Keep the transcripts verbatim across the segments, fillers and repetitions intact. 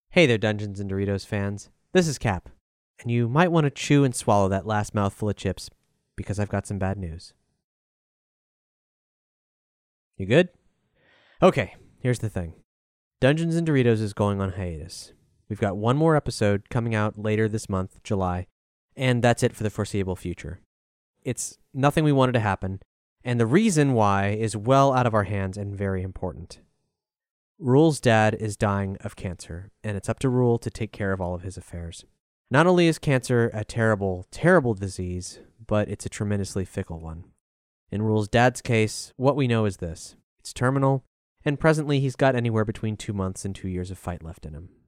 Hey there, Dungeons and Doritos fans. This is Cap, and you might want to chew and swallow that last mouthful of chips, because I've got some bad news. You good? Okay, here's the thing. Dungeons and Doritos is going on hiatus. We've got one more episode coming out later this month, July, and that's it for the foreseeable future. It's nothing we wanted to happen, and the reason why is well out of our hands and very important. Rule's dad is dying of cancer, and it's up to Rule to take care of all of his affairs. Not only is cancer a terrible, terrible disease, but it's a tremendously fickle one. In Rule's dad's case, what we know is this. It's terminal, and presently he's got anywhere between two months and two years of fight left in him.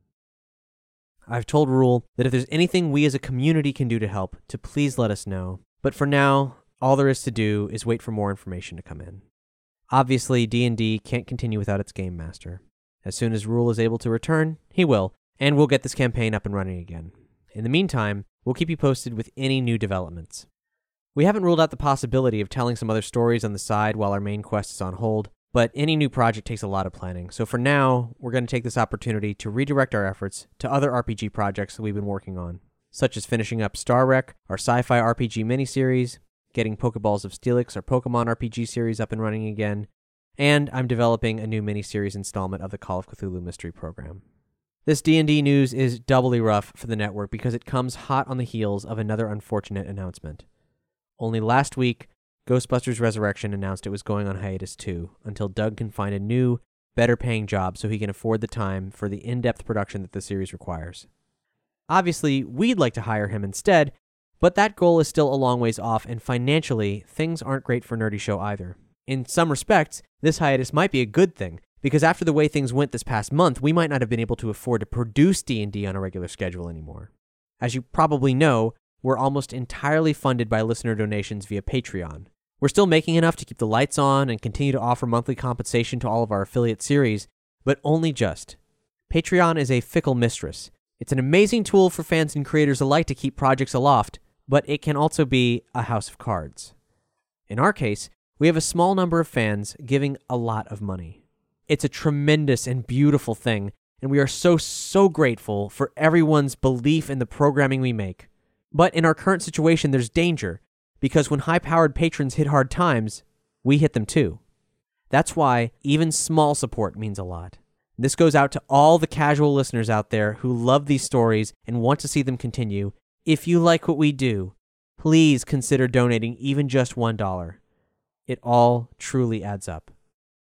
I've told Rule that if there's anything we as a community can do to help, to please let us know, but for now, all there is to do is wait for more information to come in. Obviously, D and D can't continue without its game master. As soon as Rule is able to return, he will, and we'll get this campaign up and running again. In the meantime, we'll keep you posted with any new developments. We haven't ruled out the possibility of telling some other stories on the side while our main quest is on hold, but any new project takes a lot of planning, so for now, we're going to take this opportunity to redirect our efforts to other R P G projects that we've been working on, such as finishing up Star Wreck, our sci-fi R P G miniseries, getting Pokeballs of Steelix, our Pokemon R P G series, up and running again, and I'm developing a new miniseries installment of the Call of Cthulhu Mystery Program. This D and D news is doubly rough for the network because it comes hot on the heels of another unfortunate announcement. Only last week, Ghostbusters Resurrection announced it was going on hiatus too, until Doug can find a new, better-paying job so he can afford the time for the in-depth production that the series requires. Obviously, we'd like to hire him instead, but that goal is still a long ways off, and financially, things aren't great for Nerdy Show either. In some respects, this hiatus might be a good thing, because after the way things went this past month, we might not have been able to afford to produce D and D on a regular schedule anymore. As you probably know, we're almost entirely funded by listener donations via Patreon. We're still making enough to keep the lights on and continue to offer monthly compensation to all of our affiliate series, but only just. Patreon is a fickle mistress. It's an amazing tool for fans and creators alike to keep projects aloft, but it can also be a house of cards. In our case, we have a small number of fans giving a lot of money. It's a tremendous and beautiful thing, and we are so, so grateful for everyone's belief in the programming we make. But in our current situation, there's danger, because when high-powered patrons hit hard times, we hit them too. That's why even small support means a lot. This goes out to all the casual listeners out there who love these stories and want to see them continue. If you like what we do, please consider donating even just one dollar. It all truly adds up.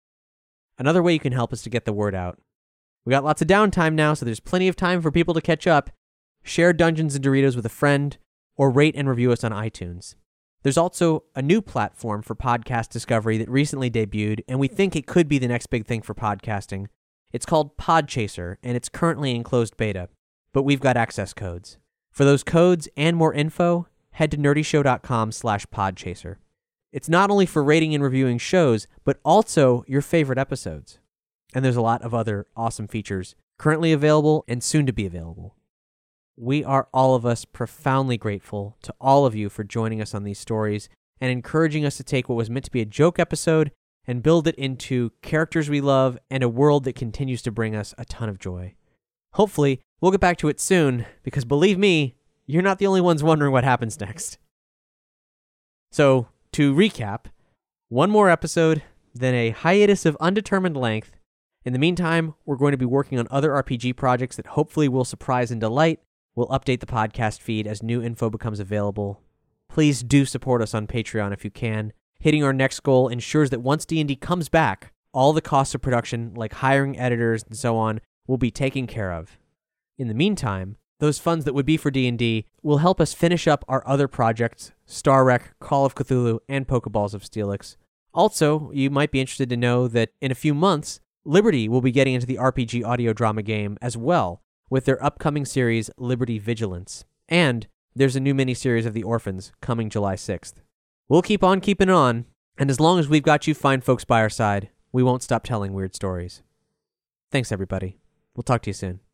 Another way you can help is to get the word out. We got lots of downtime now, so there's plenty of time for people to catch up. Share Dungeons and Doritos with a friend, or rate and review us on iTunes. There's also a new platform for podcast discovery that recently debuted, and we think it could be the next big thing for podcasting. It's called Podchaser, and it's currently in closed beta, but we've got access codes. For those codes and more info, head to nerdyshow.com slash podchaser. It's not only for rating and reviewing shows, but also your favorite episodes. And there's a lot of other awesome features currently available and soon to be available. We are all of us profoundly grateful to all of you for joining us on these stories and encouraging us to take what was meant to be a joke episode and build it into characters we love and a world that continues to bring us a ton of joy. Hopefully, we'll get back to it soon, because believe me, you're not the only ones wondering what happens next. So, to recap, one more episode, then a hiatus of undetermined length. In the meantime, we're going to be working on other R P G projects that hopefully will surprise and delight. We'll update the podcast feed as new info becomes available. Please do support us on Patreon if you can. Hitting our next goal ensures that once D and D comes back, all the costs of production, like hiring editors and so on, will be taken care of. In the meantime, those funds that would be for D and D will help us finish up our other projects, Star Wreck, Call of Cthulhu, and Pokeballs of Steelix. Also, you might be interested to know that in a few months, Liberty will be getting into the R P G audio drama game as well, with their upcoming series, Liberty Vigilance. And there's a new miniseries of The Orphans coming July sixth. We'll keep on keeping on, and as long as we've got you fine folks by our side, we won't stop telling weird stories. Thanks, everybody. We'll talk to you soon.